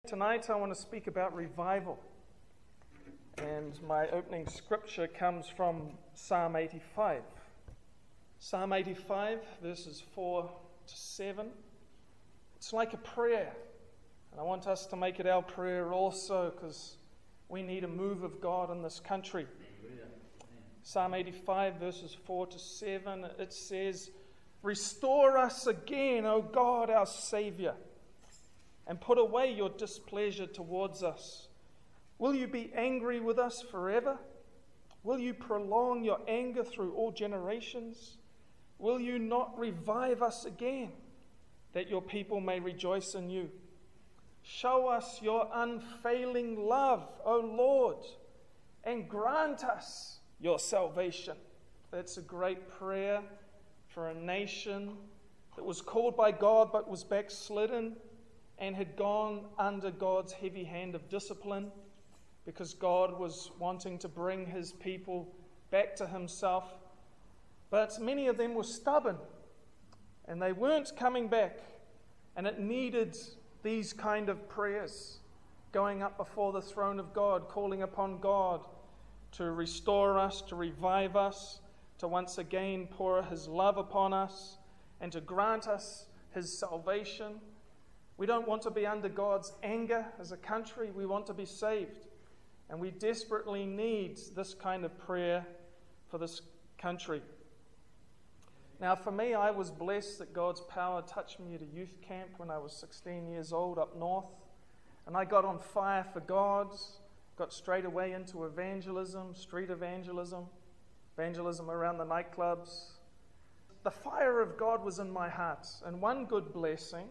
Tonight I want to speak about revival, and my opening scripture comes from Psalm 85. Psalm 85, verses 4 to 7. It's like a prayer, and I want us to make it our prayer also, because we need a move of God in this country. Psalm 85, verses 4 to 7, it says, "Restore us again, O God, our Saviour, and put away your displeasure towards us. Will you be angry with us forever? Will you prolong your anger through all generations? Will you not revive us again, that your people may rejoice in you? Show us your unfailing love, O Lord, and grant us your salvation." That's a great prayer for a nation that was called by God but was backslidden and had gone under God's heavy hand of discipline, because God was wanting to bring his people back to himself. But many of them were stubborn, and they weren't coming back, and it needed these kind of prayers, going up before the throne of God, calling upon God to restore us, to revive us, to once again pour his love upon us, and to grant us his salvation. We don't want to be under God's anger as a country. We want to be saved. And we desperately need this kind of prayer for this country. Now, for me, I was blessed that God's power touched me at a youth camp when I was 16 years old up north. And I got on fire for God, got straight away into evangelism, street evangelism, evangelism around the nightclubs. The fire of God was in my heart. And one good blessing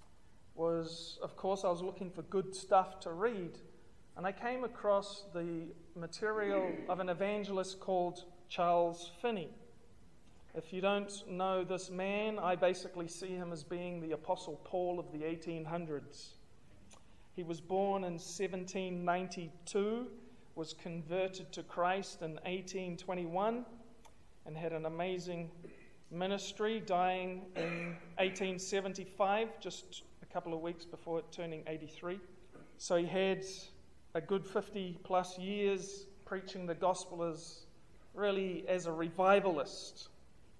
was, of course, I was looking for good stuff to read, and I came across the material of an evangelist called Charles Finney. If you don't know this man, I basically see him as being the Apostle Paul of the 1800s. He was born in 1792, was converted to Christ in 1821, and had an amazing ministry, dying in 1875, just a couple of weeks before turning 83. So he had a good 50 plus years preaching the gospel as a revivalist.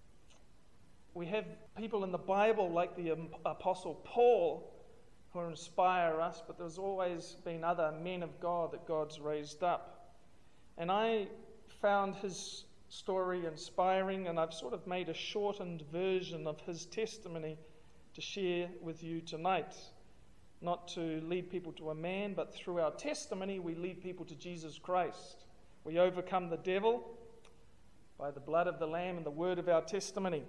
We have people in the Bible like the Apostle Paul who inspire us, but there's always been other men of God that God's raised up. And I found his story inspiring, and I've sort of made a shortened version of his testimony to share with you tonight. Not to lead people to a man, but through our testimony we lead people to Jesus Christ. We overcome the devil by the blood of the Lamb and the word of our testimony.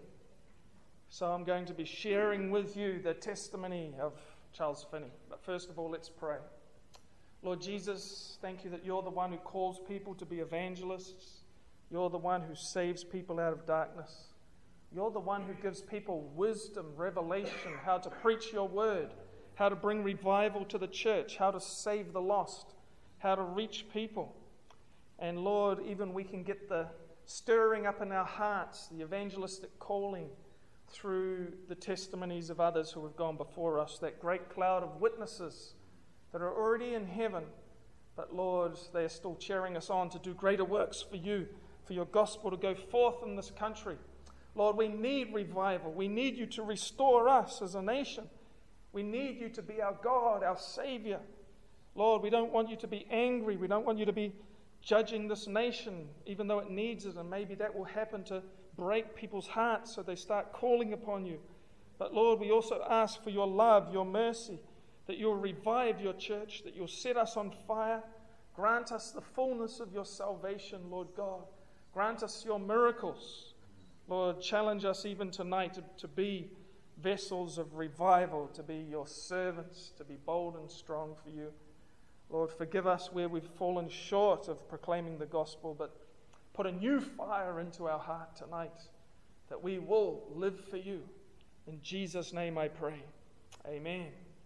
So I'm going to be sharing with you the testimony of Charles Finney. But first of all, let's pray. Lord Jesus, thank you that you're the one who calls people to be evangelists. You're the one who saves people out of darkness. You're the one who gives people wisdom, revelation, how to preach your word, how to bring revival to the church, how to save the lost, how to reach people. And Lord, even we can get the stirring up in our hearts, the evangelistic calling through the testimonies of others who have gone before us, that great cloud of witnesses that are already in heaven. But Lord, they are still cheering us on to do greater works for you, for your gospel to go forth in this country. Lord, we need revival. We need you to restore us as a nation. We need you to be our God, our Savior. Lord, we don't want you to be angry. We don't want you to be judging this nation, even though it needs it. And maybe that will happen to break people's hearts so they start calling upon you. But Lord, we also ask for your love, your mercy, that you'll revive your church, that you'll set us on fire. Grant us the fullness of your salvation, Lord God. Grant us your miracles. Lord, challenge us even tonight to be vessels of revival, to be your servants, to be bold and strong for you. Lord, forgive us where we've fallen short of proclaiming the gospel, but put a new fire into our heart tonight, that we will live for you. In Jesus' name I pray. Amen.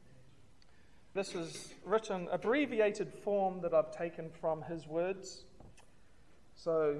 This is written, abbreviated form that I've taken from his words. So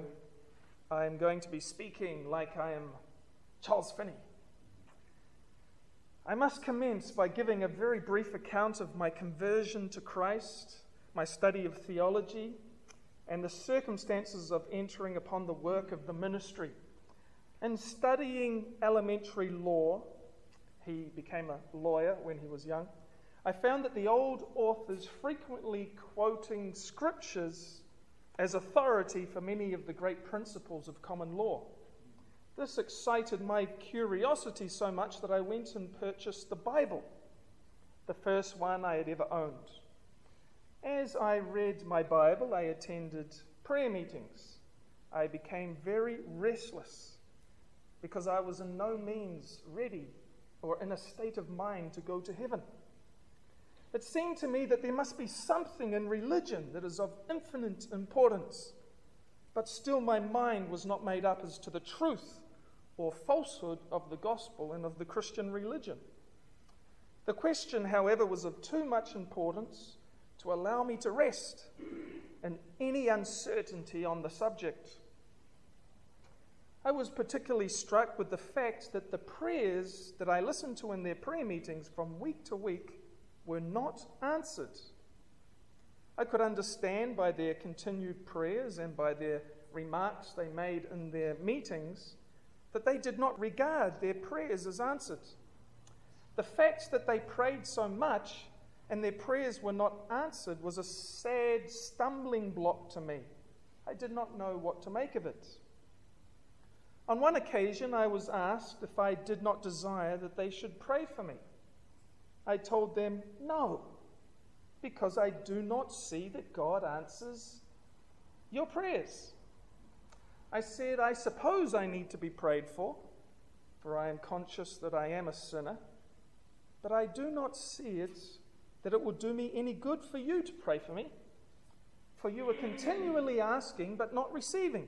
I'm going to be speaking like I am Charles Finney. I must commence by giving a very brief account of my conversion to Christ, my study of theology, and the circumstances of entering upon the work of the ministry. In studying elementary law, he became a lawyer when he was young, I found that the old authors frequently quoting scriptures as authority for many of the great principles of common law. This excited my curiosity so much that I went and purchased the Bible, the first one I had ever owned. As I read my Bible, I attended prayer meetings. I became very restless because I was in no means ready or in a state of mind to go to heaven. It seemed to me that there must be something in religion that is of infinite importance, but still my mind was not made up as to the truth or falsehood of the gospel and of the Christian religion. The question, however, was of too much importance to allow me to rest in any uncertainty on the subject. I was particularly struck with the fact that the prayers that I listened to in their prayer meetings from week to week were not answered. I could understand by their continued prayers and by their remarks they made in their meetings that they did not regard their prayers as answered. The fact that they prayed so much and their prayers were not answered was a sad stumbling block to me. I did not know what to make of it. On one occasion, I was asked if I did not desire that they should pray for me. I told them no, because I do not see that God answers your prayers. I said, I suppose I need to be prayed for I am conscious that I am a sinner, but I do not see that it will do me any good for you to pray for me, for you are continually asking but not receiving.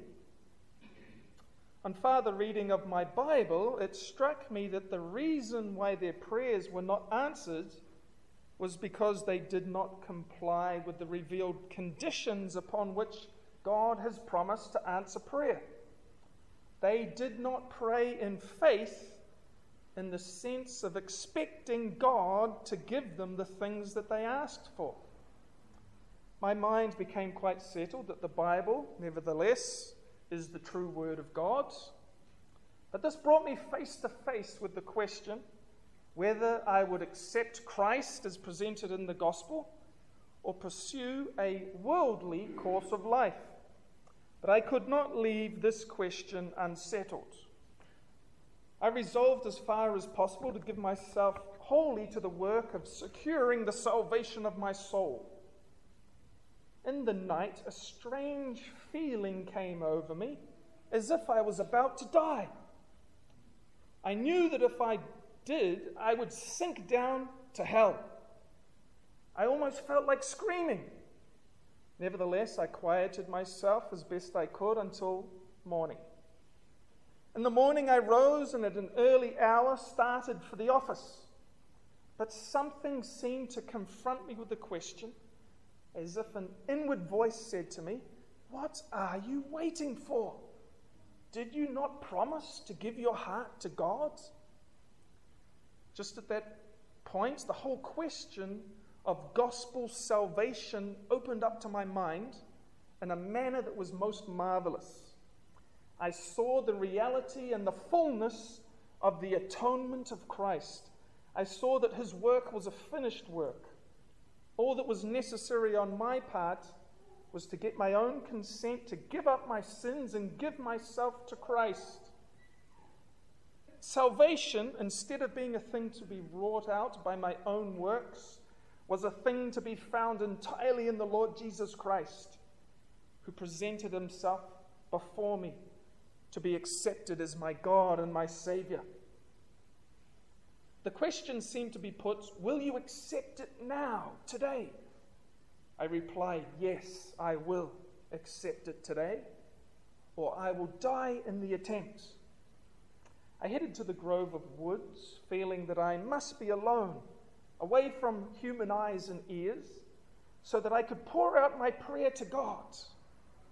On further reading of my Bible, it struck me that the reason why their prayers were not answered was because they did not comply with the revealed conditions upon which God has promised to answer prayer. They did not pray in faith in the sense of expecting God to give them the things that they asked for. My mind became quite settled that the Bible, nevertheless, is the true word of God. But this brought me face to face with the question whether I would accept Christ as presented in the gospel or pursue a worldly course of life. But I could not leave this question unsettled. I resolved as far as possible to give myself wholly to the work of securing the salvation of my soul. In the night, a strange feeling came over me, as if I was about to die. I knew that if I did, I would sink down to hell. I almost felt like screaming. Nevertheless, I quieted myself as best I could until morning. In the morning, I rose and at an early hour started for the office. But something seemed to confront me with the question, as if an inward voice said to me, "What are you waiting for? Did you not promise to give your heart to God?" Just at that point, the whole question of gospel salvation opened up to my mind in a manner that was most marvelous. I saw the reality and the fullness of the atonement of Christ. I saw that his work was a finished work. All that was necessary on my part was to get my own consent to give up my sins and give myself to Christ. Salvation, instead of being a thing to be wrought out by my own works, was a thing to be found entirely in the Lord Jesus Christ, who presented himself before me to be accepted as my God and my Savior. The question seemed to be put, will you accept it now, today? I replied, yes, I will accept it today, or I will die in the attempt. I headed to the grove of woods, feeling that I must be alone, away from human eyes and ears, so that I could pour out my prayer to God.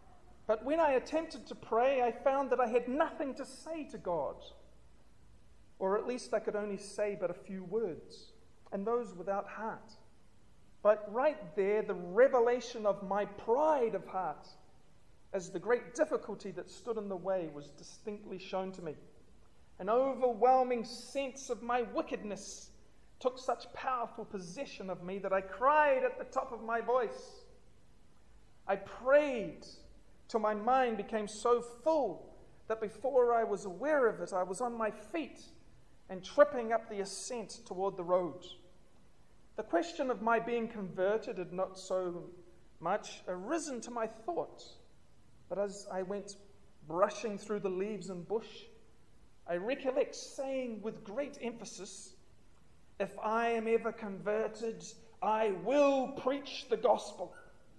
But when I attempted to pray, I found that I had nothing to say to God. Or at least I could only say but a few words, and those without heart. But right there, the revelation of my pride of heart, as the great difficulty that stood in the way, was distinctly shown to me. An overwhelming sense of my wickedness took such powerful possession of me that I cried at the top of my voice. I prayed till my mind became so full that before I was aware of it, I was on my feet and tripping up the ascent toward the road. The question of my being converted had not so much arisen to my thought, but as I went brushing through the leaves and bush, I recollect saying with great emphasis, "If I am ever converted, I will preach the gospel."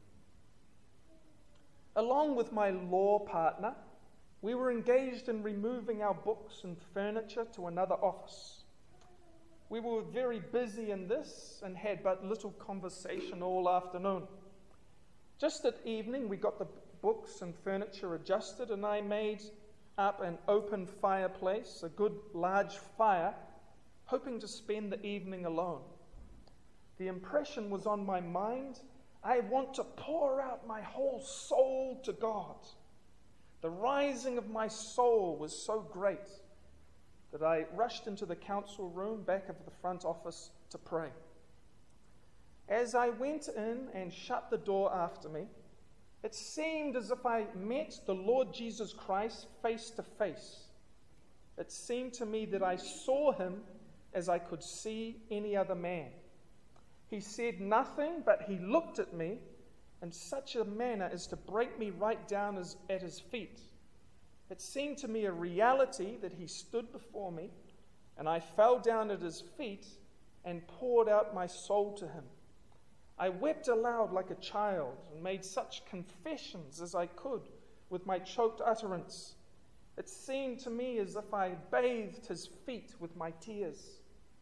Along with my law partner, we were engaged in removing our books and furniture to another office. We were very busy in this and had but little conversation all afternoon. Just at evening, we got the books and furniture adjusted, and I made up an open fireplace, a good large fire, hoping to spend the evening alone. The impression was on my mind, I want to pour out my whole soul to God. The rising of my soul was so great that I rushed into the council room back of the front office to pray. As I went in and shut the door after me, it seemed as if I met the Lord Jesus Christ face to face. It seemed to me that I saw him as I could see any other man. He said nothing, but he looked at me in such a manner as to break me right down at his feet. It seemed to me a reality that he stood before me, and I fell down at his feet and poured out my soul to him. I wept aloud like a child and made such confessions as I could with my choked utterance. It seemed to me as if I bathed his feet with my tears.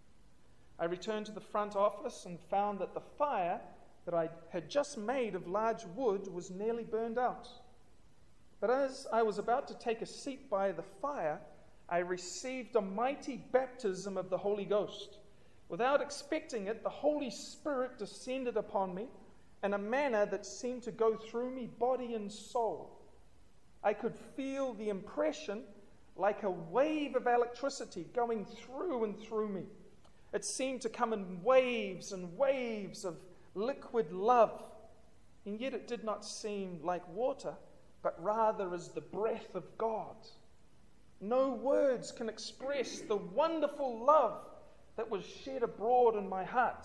I returned to the front office and found that the fire that I had just made of large wood was nearly burned out. But as I was about to take a seat by the fire, I received a mighty baptism of the Holy Ghost. Without expecting it, the Holy Spirit descended upon me in a manner that seemed to go through me, body and soul. I could feel the impression like a wave of electricity going through and through me. It seemed to come in waves and waves of liquid love, and yet it did not seem like water, but rather as the breath of God. No words can express the wonderful love that was shed abroad in my heart.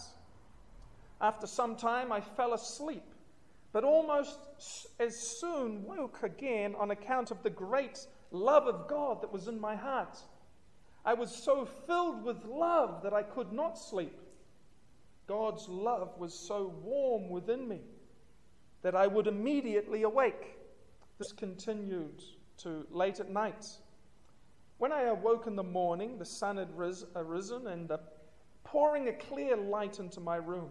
After some time, I fell asleep, but almost as soon woke again on account of the great love of God that was in my heart. I was so filled with love that I could not sleep. God's love was so warm within me that I would immediately awake. This continued to late at night. When I awoke in the morning, the sun had arisen and pouring a clear light into my room.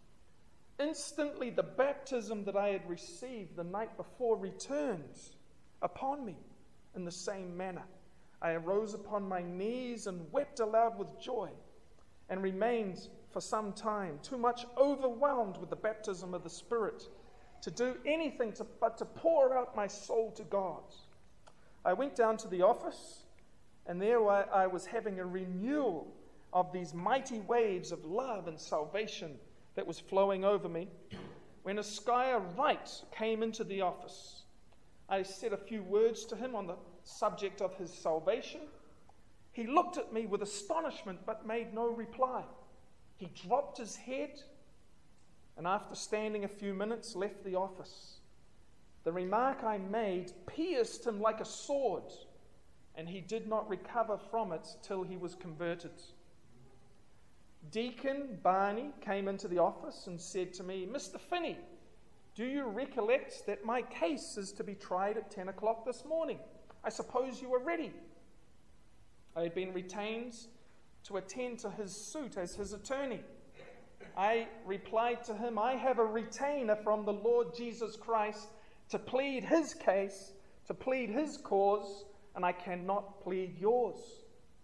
Instantly, the baptism that I had received the night before returned upon me in the same manner. I arose upon my knees and wept aloud with joy, and remained for some time too much overwhelmed with the baptism of the Spirit to do anything but to pour out my soul to God. I went down to the office, and there I was having a renewal of these mighty waves of love and salvation that was flowing over me, when Esquire Wright came into the office. I said a few words to him on the subject of his salvation. He looked at me with astonishment but made no reply. He dropped his head and after standing a few minutes left the office. The remark I made pierced him like a sword, and he did not recover from it till he was converted. Deacon Barney came into the office and said to me, "Mr. Finney, do you recollect that my case is to be tried at 10 o'clock this morning? I suppose you are ready." I had been retained to attend to his suit as his attorney. I replied to him, "I have a retainer from the Lord Jesus Christ to plead his case, to plead his cause, and I cannot plead yours."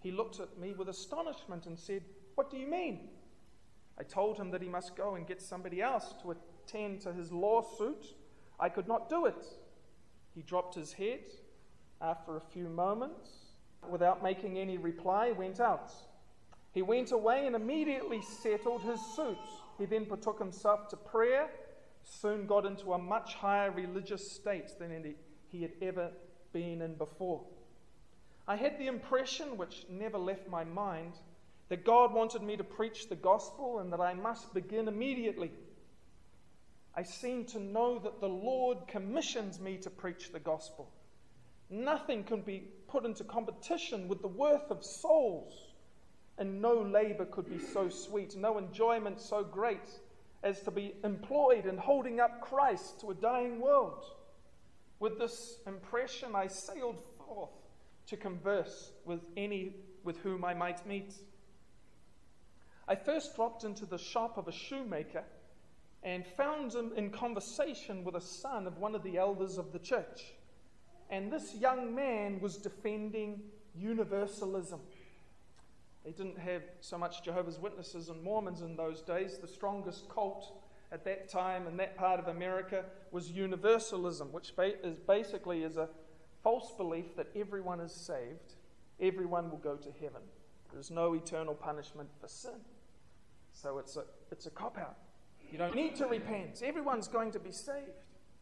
He looked at me with astonishment and said, "What do you mean?" I told him that he must go and get somebody else to attend to his lawsuit. I could not do it. He dropped his head. After a few moments, without making any reply, went out. He went away and immediately settled his suit. He then betook himself to prayer, soon got into a much higher religious state than he had ever been in before. I had the impression, which never left my mind, that God wanted me to preach the gospel and that I must begin immediately. I seemed to know that the Lord commissions me to preach the gospel. Nothing can be put into competition with the worth of souls, and no labor could be so sweet, no enjoyment so great as to be employed in holding up Christ to a dying world. With this impression, I sailed forth to converse with any with whom I might meet. I first dropped into the shop of a shoemaker and found him in conversation with a son of one of the elders of the church. And this young man was defending universalism. They didn't have so much Jehovah's Witnesses and Mormons in those days. The strongest cult at that time in that part of America was universalism, which basically is a false belief that everyone is saved, everyone will go to heaven. There's no eternal punishment for sin. So it's a cop-out. You don't need to repent. Everyone's going to be saved.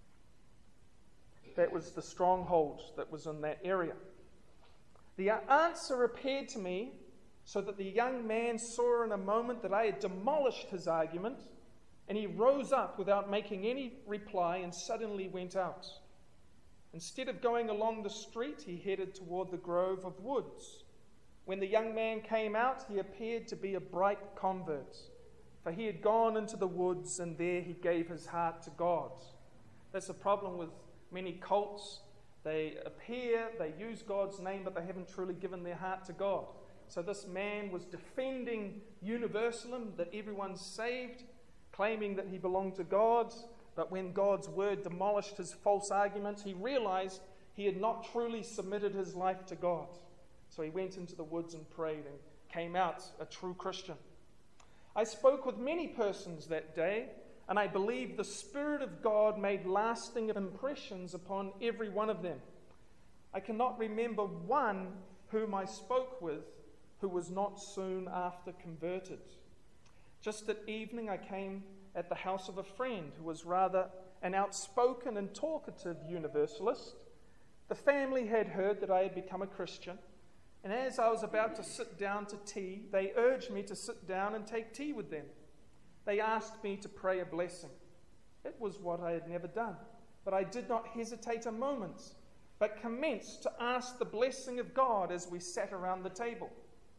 That was the stronghold that was in that area. The answer appeared to me so that the young man saw in a moment that I had demolished his argument, and he rose up without making any reply and suddenly went out. Instead of going along the street, he headed toward the grove of woods. When the young man came out, he appeared to be a bright convert, for he had gone into the woods and there he gave his heart to God. That's a problem with many cults. They appear, they use God's name, but they haven't truly given their heart to God. So this man was defending universalism, that everyone's saved, claiming that he belonged to God. But when God's word demolished his false arguments, he realized he had not truly submitted his life to God. So he went into the woods and prayed and came out a true Christian. I spoke with many persons that day, and I believe the Spirit of God made lasting impressions upon every one of them. I cannot remember one whom I spoke with who was not soon after converted. Just at evening, I came at the house of a friend who was rather an outspoken and talkative universalist. The family had heard that I had become a Christian, and as I was about to sit down to tea, they urged me to sit down and take tea with them. They asked me to pray a blessing. It was what I had never done, but I did not hesitate a moment, but commenced to ask the blessing of God as we sat around the table.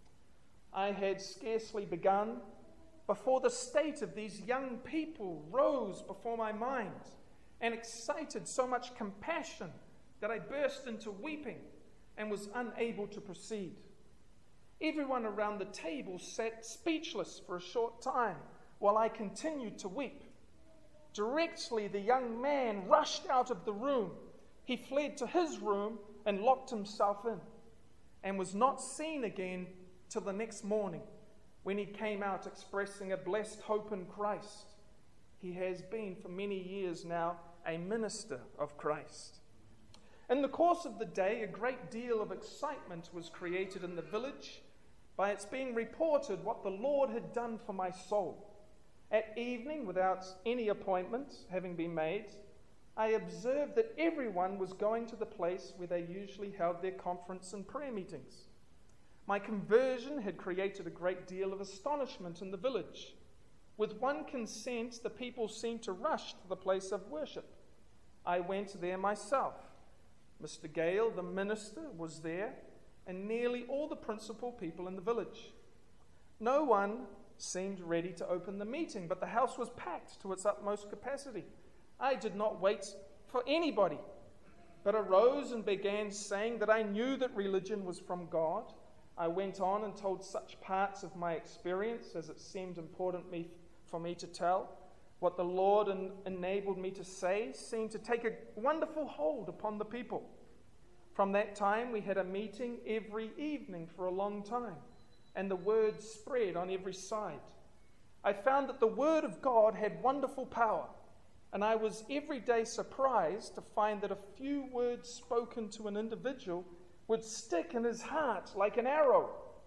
I had scarcely begun before the state of these young people rose before my mind and excited so much compassion that I burst into weeping and was unable to proceed. Everyone around the table sat speechless for a short time while I continued to weep. Directly, the young man rushed out of the room. He fled to his room and locked himself in, and was not seen again till the next morning, when he came out expressing a blessed hope in Christ. He has been for many years now a minister of Christ. In the course of the day, a great deal of excitement was created in the village by its being reported what the Lord had done for my soul. At evening, without any appointment having been made, I observed that everyone was going to the place where they usually held their conference and prayer meetings. My conversion had created a great deal of astonishment in the village. With one consent, the people seemed to rush to the place of worship. I went there myself. Mr. Gale, the minister, was there, and nearly all the principal people in the village. No one seemed ready to open the meeting, but the house was packed to its utmost capacity. I did not wait for anybody, but arose and began saying that I knew that religion was from God. I went on and told such parts of my experience as it seemed important for me to tell. What the Lord enabled me to say seemed to take a wonderful hold upon the people. From that time, we had a meeting every evening for a long time, and the word spread on every side. I found that the word of God had wonderful power, and I was every day surprised to find that a few words spoken to an individual would stick in his heart like an arrow.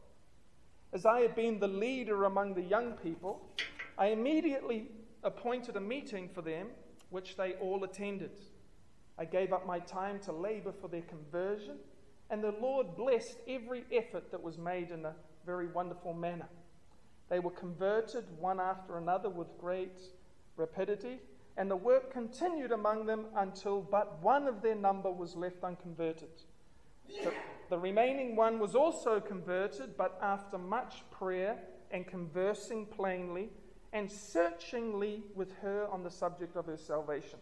As I had been the leader among the young people, I immediately appointed a meeting for them, which they all attended. I gave up my time to labor for their conversion, and the Lord blessed every effort that was made in a very wonderful manner. They were converted one after another with great rapidity, and the work continued among them until but one of their number was left unconverted. The remaining one was also converted, but after much prayer and conversing plainly and searchingly with her on the subject of her salvation.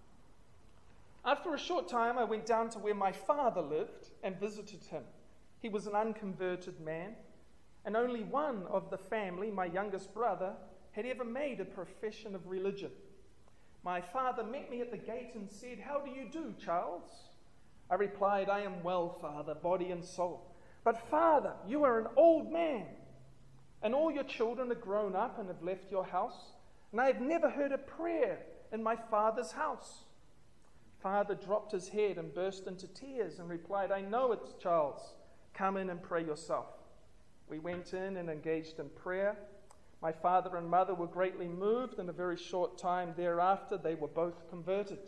After a short time, I went down to where my father lived and visited him. He was an unconverted man, and only one of the family, my youngest brother, had ever made a profession of religion. My father met me at the gate and said, "How do you do, Charles?" I replied, "I am well, Father, body and soul." "But Father, you are an old man, and all your children are grown up and have left your house, and I have never heard a prayer in my father's house." Father dropped his head and burst into tears and replied, "I know it, Charles. Come in and pray yourself." We went in and engaged in prayer. My father and mother were greatly moved. In a very short time thereafter, they were both converted.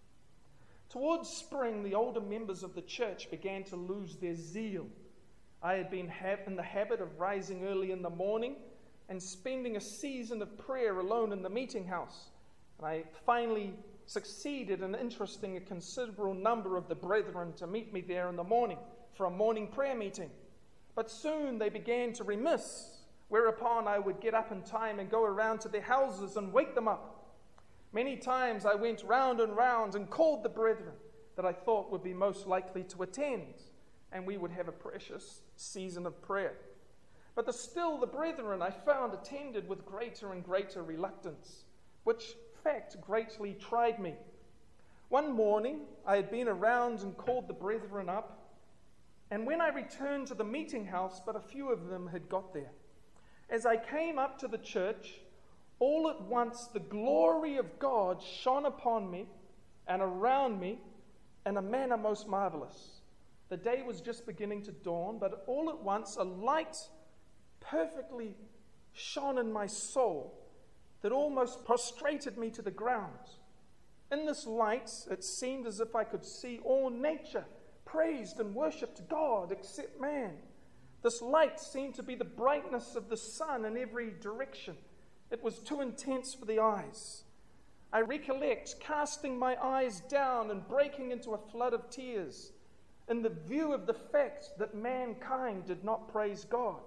Towards spring, the older members of the church began to lose their zeal. I had been in the habit of rising early in the morning and spending a season of prayer alone in the meeting house. And I finally succeeded in interesting a considerable number of the brethren to meet me there in the morning for a morning prayer meeting. But soon they began to remiss, whereupon I would get up in time and go around to their houses and wake them up. Many times I went round and called the brethren that I thought would be most likely to attend, and we would have a precious season of prayer. But still the brethren I found attended with greater and greater reluctance, which fact greatly tried me. One morning I had been around and called the brethren up, and when I returned to the meeting house, but a few of them had got there. As I came up to the church, all at once the glory of God shone upon me and around me in a manner most marvelous. The day was just beginning to dawn, but all at once a light perfectly shone in my soul that almost prostrated me to the ground. In this light, it seemed as if I could see all nature praised and worshipped God except man. This light seemed to be the brightness of the sun in every direction. It was too intense for the eyes. I recollect casting my eyes down and breaking into a flood of tears in the view of the fact that mankind did not praise God.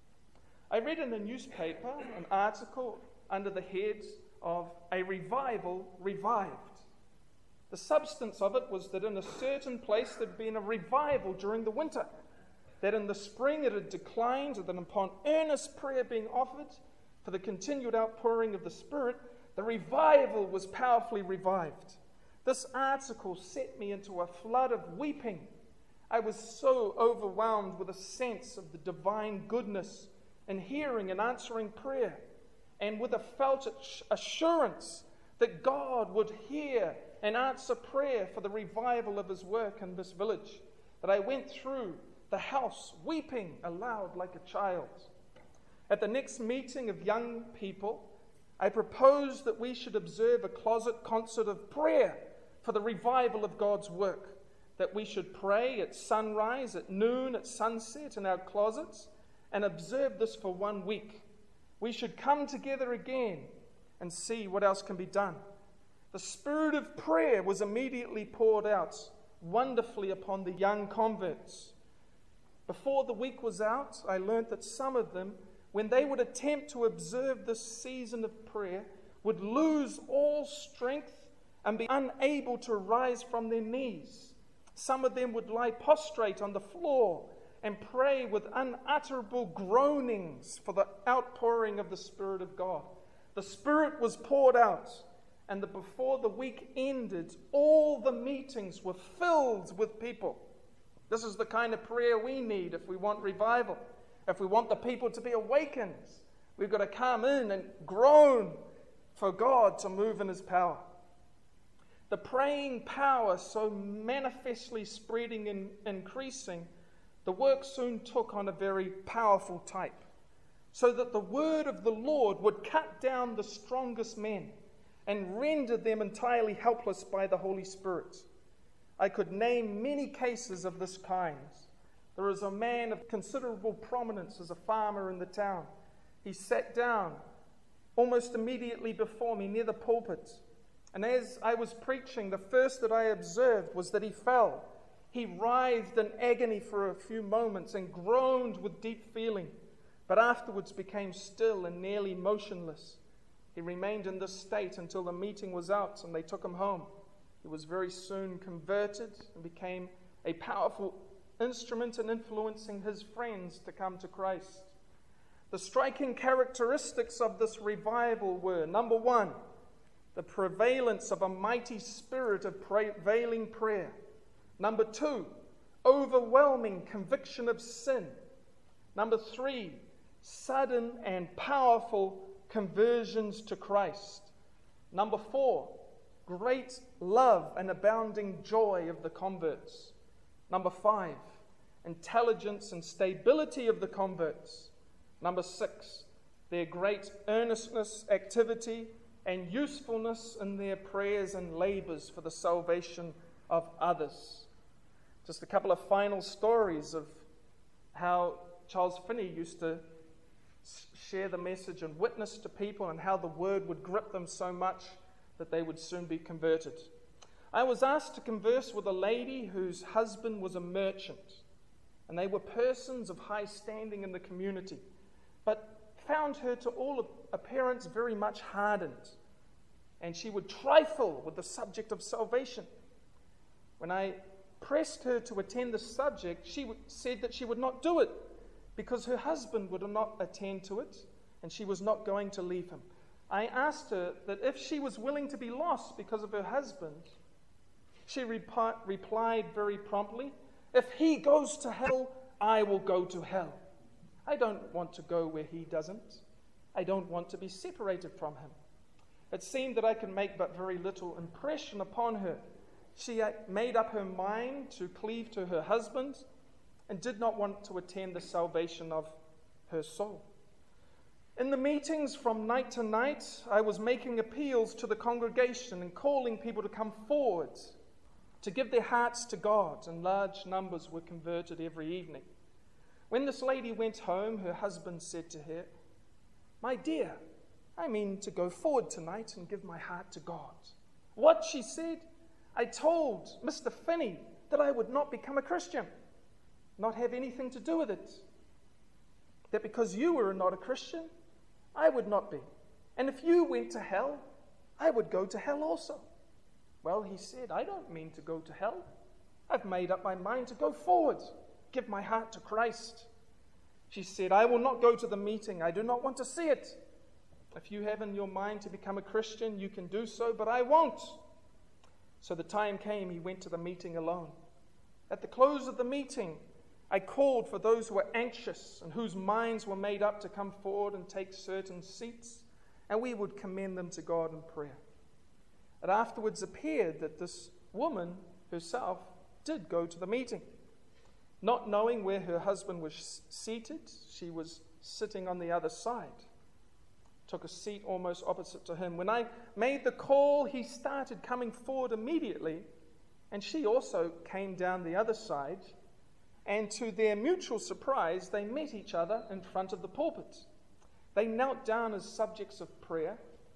I read in a newspaper an article under the head of "A Revival Revived." The substance of it was that in a certain place there had been a revival during the winter, that in the spring it had declined, and that upon earnest prayer being offered for the continued outpouring of the Spirit, the revival was powerfully revived. This article set me into a flood of weeping. I was so overwhelmed with a sense of the divine goodness in hearing and answering prayer, and with a felt assurance that God would hear and answer prayer for the revival of his work in this village, that I went through the house weeping aloud like a child. At the next meeting of young people, I proposed that we should observe a closet concert of prayer for the revival of God's work, that we should pray at sunrise, at noon, at sunset in our closets, and observe this for 1 week. We should come together again and see what else can be done. The spirit of prayer was immediately poured out wonderfully upon the young converts. Before the week was out, I learnt that some of them, when they would attempt to observe this season of prayer, would lose all strength and be unable to rise from their knees. Some of them would lie prostrate on the floor and pray with unutterable groanings for the outpouring of the Spirit of God. The Spirit was poured out, and before the week ended, all the meetings were filled with people. This is the kind of prayer we need if we want revival. If we want the people to be awakened, we've got to come in and groan for God to move in His power. The praying power so manifestly spreading and increasing, the work soon took on a very powerful type, so that the word of the Lord would cut down the strongest men and render them entirely helpless by the Holy Spirit. I could name many cases of this kind. There is a man of considerable prominence as a farmer in the town. He sat down almost immediately before me near the pulpit. And as I was preaching, the first that I observed was that he fell. He writhed in agony for a few moments and groaned with deep feeling, but afterwards became still and nearly motionless. He remained in this state until the meeting was out and they took him home. He was very soon converted and became a powerful instrument in influencing his friends to come to Christ. The striking characteristics of this revival were, number one, the prevalence of a mighty spirit of prevailing prayer. Number two, overwhelming conviction of sin. Number three, sudden and powerful conversions to Christ. Number four, great love and abounding joy of the converts. Number five, intelligence and stability of the converts. Number six, their great earnestness, activity, and usefulness in their prayers and labors for the salvation of others. Just a couple of final stories of how Charles Finney used to share the message and witness to people, and how the word would grip them so much that they would soon be converted. I was asked to converse with a lady whose husband was a merchant, and they were persons of high standing in the community, but found her to all appearance very much hardened, and she would trifle with the subject of salvation. When I pressed her to attend the subject, she said that she would not do it because her husband would not attend to it, and she was not going to leave him. I asked her that if she was willing to be lost because of her husband. She replied very promptly, "If he goes to hell, I will go to hell. I don't want to go where he doesn't. I don't want to be separated from him." It seemed that I could make but very little impression upon her. She made up her mind to cleave to her husband and did not want to attend the salvation of her soul. In the meetings from night to night, I was making appeals to the congregation and calling people to come forward to give their hearts to God, and large numbers were converted every evening. When this lady went home, her husband said to her, "My dear, I mean to go forward tonight and give my heart to God." "What?" she said. "I told Mr. Finney that I would not become a Christian, not have anything to do with it. That because you were not a Christian, I would not be. And if you went to hell, I would go to hell also." "Well," he said, "I don't mean to go to hell. I've made up my mind to go forward, give my heart to Christ." She said, "I will not go to the meeting. I do not want to see it. If you have in your mind to become a Christian, you can do so, but I won't." So the time came, he went to the meeting alone. At the close of the meeting, I called for those who were anxious and whose minds were made up to come forward and take certain seats, and we would commend them to God in prayer. It afterwards appeared that this woman herself did go to the meeting. Not knowing where her husband was seated, she was sitting on the other side. Took a seat almost opposite to him. When I made the call, he started coming forward immediately, and she also came down the other side, and to their mutual surprise, they met each other in front of the pulpit. They knelt down as subjects of prayer.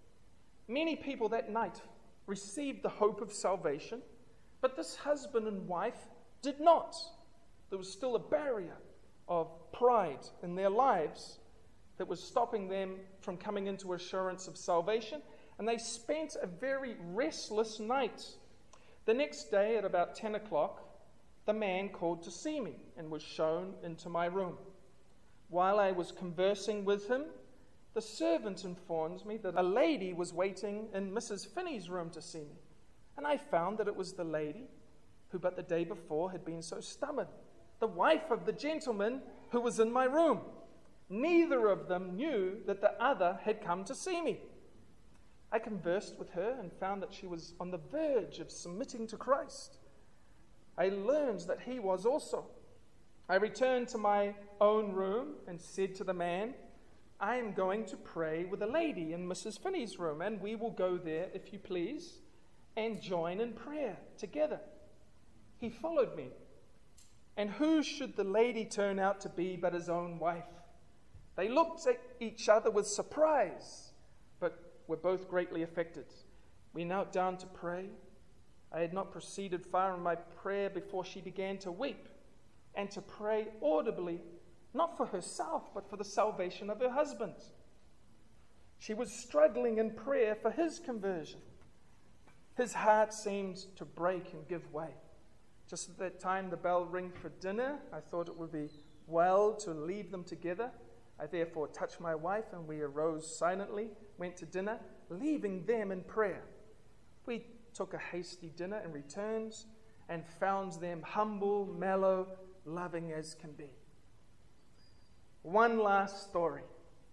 Many people that night received the hope of salvation, but this husband and wife did not. There was still a barrier of pride in their lives that was stopping them from coming into assurance of salvation, and they spent a very restless night. The next day at about 10 o'clock, the man called to see me and was shown into my room. While I was conversing with him, the servant informed me that a lady was waiting in Mrs. Finney's room to see me, and I found that it was the lady who but the day before had been so stubborn, the wife of the gentleman who was in my room. Neither of them knew that the other had come to see me. I conversed with her and found that she was on the verge of submitting to Christ. I learned that he was also. I returned to my own room and said to the man, I am going to pray with a lady in Mrs. Finney's room, and we will go there, if you please, and join in prayer together. He followed me. And who should the lady turn out to be but his own wife? They looked at each other with surprise, but were both greatly affected. We knelt down to pray. I had not proceeded far in my prayer before she began to weep and to pray audibly, not for herself, but for the salvation of her husband. She was struggling in prayer for his conversion. His heart seemed to break and give way. Just at that time, the bell rang for dinner. I thought it would be well to leave them together. I therefore touched my wife, and we arose silently, went to dinner, leaving them in prayer. We took a hasty dinner and returned, and found them humble, mellow, loving as can be. One last story.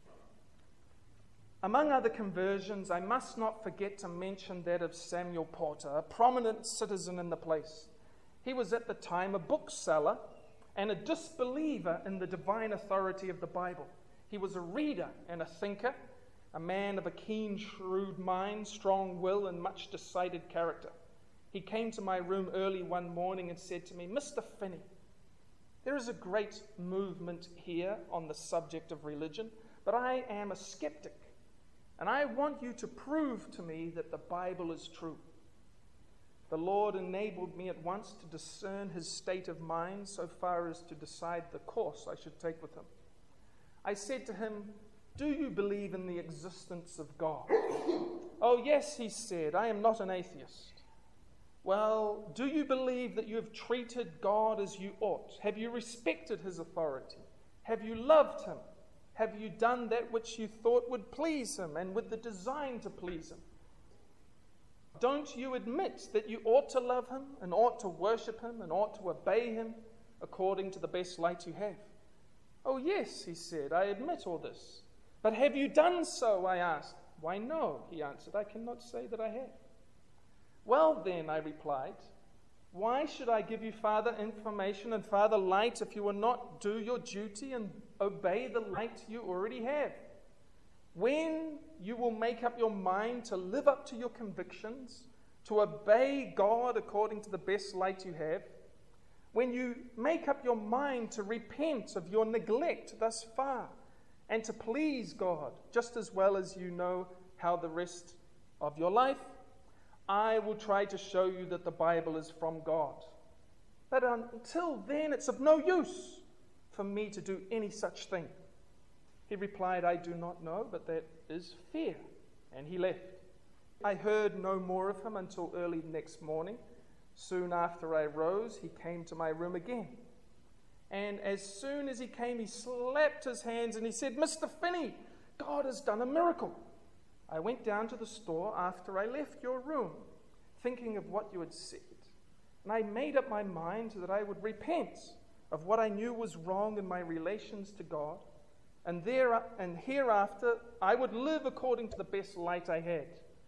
Among other conversions, I must not forget to mention that of Samuel Porter, a prominent citizen in the place. He was at the time a bookseller and a disbeliever in the divine authority of the Bible. He was a reader and a thinker, a man of a keen, shrewd mind, strong will, and much decided character. He came to my room early one morning and said to me, Mr. Finney, there is a great movement here on the subject of religion, but I am a skeptic, and I want you to prove to me that the Bible is true. The Lord enabled me at once to discern his state of mind so far as to decide the course I should take with him. I said to him, do you believe in the existence of God? Oh, yes, he said, I am not an atheist. Well, do you believe that you have treated God as you ought? Have you respected his authority? Have you loved him? Have you done that which you thought would please him and with the design to please him? Don't you admit that you ought to love him and ought to worship him and ought to obey him according to the best light you have? Oh, yes, he said, I admit all this. But have you done so? I asked. Why, no, he answered, I cannot say that I have. Well, then, I replied, why should I give you farther information and farther light if you will not do your duty and obey the light you already have? When you will make up your mind to live up to your convictions, to obey God according to the best light you have, when you make up your mind to repent of your neglect thus far and to please God just as well as you know how the rest of your life, I will try to show you that the Bible is from God. But until then, it's of no use for me to do any such thing. He replied, I do not know, but that is fair. And he left. I heard no more of him until early next morning. Soon after I rose, he came to my room again. And as soon as he came, he slapped his hands and he said, Mr. Finney, God has done a miracle. I went down to the store after I left your room, thinking of what you had said. And I made up my mind that I would repent of what I knew was wrong in my relations to God, and hereafter I would live according to the best light I had.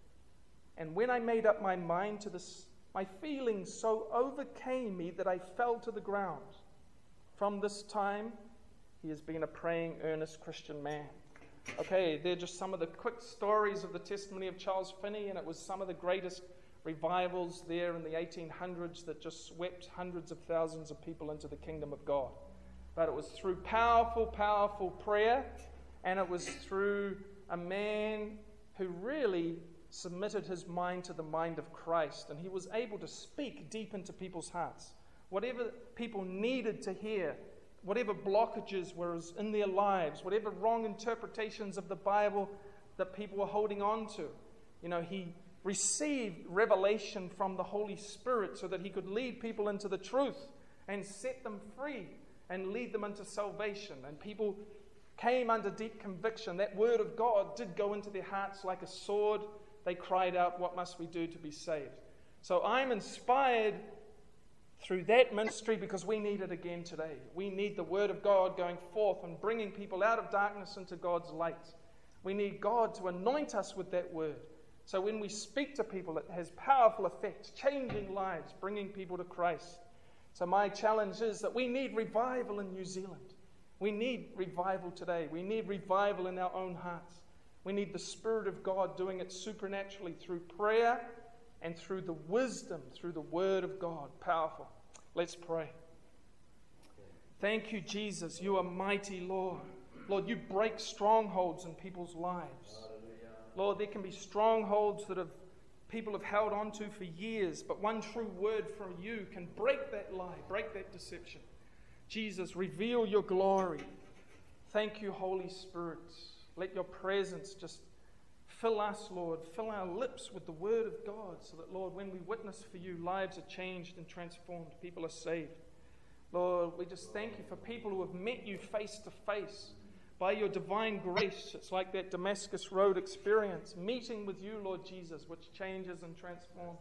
And when I made up my mind to this, my feelings so overcame me that I fell to the ground. From this time, he has been a praying, earnest Christian man. Okay, they're just some of the quick stories of the testimony of Charles Finney, and it was some of the greatest revivals there in the 1800s that just swept hundreds of thousands of people into the kingdom of God. But it was through powerful, powerful prayer, and it was through a man who really submitted his mind to the mind of Christ, and he was able to speak deep into people's hearts. Whatever people needed to hear, whatever blockages were in their lives, whatever wrong interpretations of the Bible that people were holding on to, he received revelation from the Holy Spirit so that he could lead people into the truth and set them free and lead them into salvation. And people came under deep conviction. That word of God did go into their hearts like a sword. They cried out, what must we do to be saved? So I'm inspired through that ministry, because we need it again today. We need the Word of God going forth and bringing people out of darkness into God's light. We need God to anoint us with that Word. So when we speak to people, it has powerful effects, changing lives, bringing people to Christ. So my challenge is that we need revival in New Zealand. We need revival today. We need revival in our own hearts. We need the Spirit of God doing it supernaturally through prayer and through the wisdom, through the Word of God. Powerful. Let's pray. Thank you, Jesus. You are mighty, Lord. Lord, you break strongholds in people's lives. Lord, there can be strongholds that people have held on to for years, but one true word from you can break that lie, break that deception. Jesus, reveal your glory. Thank you, Holy Spirit. Let your presence just fill us, Lord. Fill our lips with the Word of God so that, Lord, when we witness for you, lives are changed and transformed. People are saved. Lord, we just thank you for people who have met you face to face. By your divine grace, it's like that Damascus Road experience, meeting with you, Lord Jesus, which changes and transforms.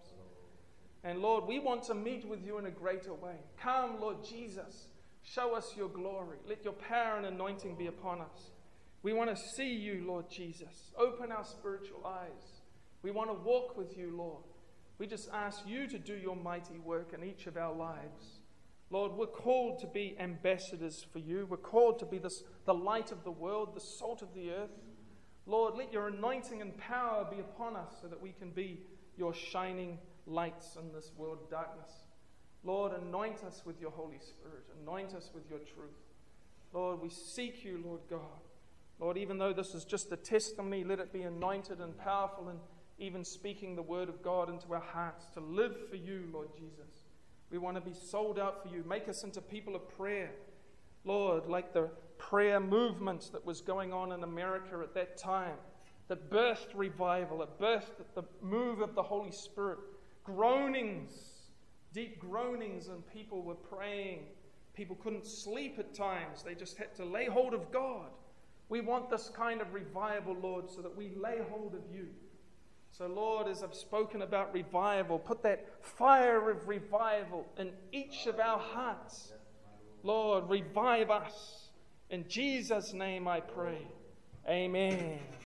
And Lord, we want to meet with you in a greater way. Come, Lord Jesus, show us your glory. Let your power and anointing be upon us. We want to see you, Lord Jesus. Open our spiritual eyes. We want to walk with you, Lord. We just ask you to do your mighty work in each of our lives. Lord, we're called to be ambassadors for you. We're called to be the light of the world, the salt of the earth. Lord, let your anointing and power be upon us so that we can be your shining lights in this world of darkness. Lord, anoint us with your Holy Spirit. Anoint us with your truth. Lord, we seek you, Lord God. Lord, even though this is just a testimony, let it be anointed and powerful and even speaking the word of God into our hearts to live for you, Lord Jesus. We want to be sold out for you. Make us into people of prayer. Lord, like the prayer movement that was going on in America at that time, that birthed revival, it birthed the move of the Holy Spirit. Groanings, deep groanings, and people were praying. People couldn't sleep at times. They just had to lay hold of God. We want this kind of revival, Lord, so that we lay hold of you. So, Lord, as I've spoken about revival, put that fire of revival in each of our hearts. Lord, revive us. In Jesus' name I pray. Amen.